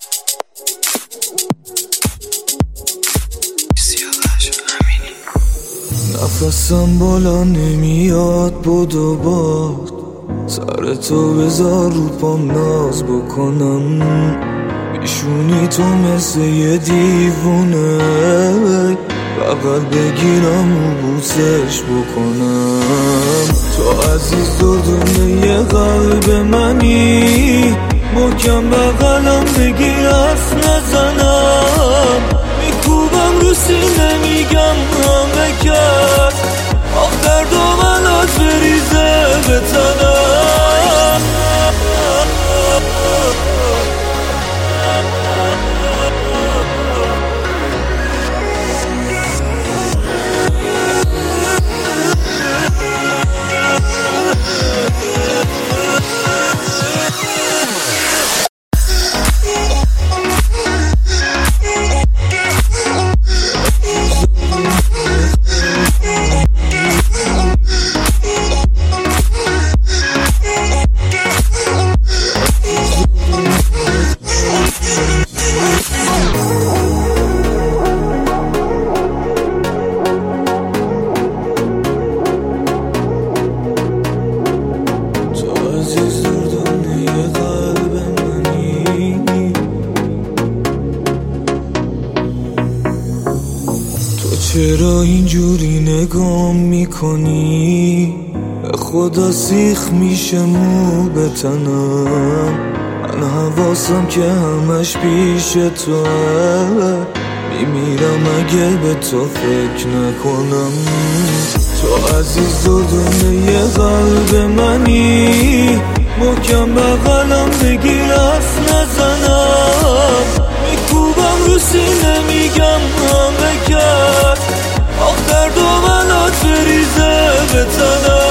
نفسم بالا نمیاد بدو باد، سر تو بذار رو پام ناز بکنم، میشونی تو مثل یه دیوونه، بغل بگیرم و بوسش بکنم. تو عزیز دردونه قلب منی، محکم بغلم بگیر حرف نزنم، میکوبم رو سینه میگم همه کرد، آخر دامنات بریزه به تنم. چرا اینجوری نگام میکنی؟ به خدا سیخ میشه مو به تنم، من حواسم که همش پیش توه، میمیرم اگه به تو فکر نکنم. تو عزیز دردونه قلب منی، محکم بغلم بگیر حرف نزنم، میکوبم رو سینه میگم همه کرد، آخر دامنات بریزه به تنم.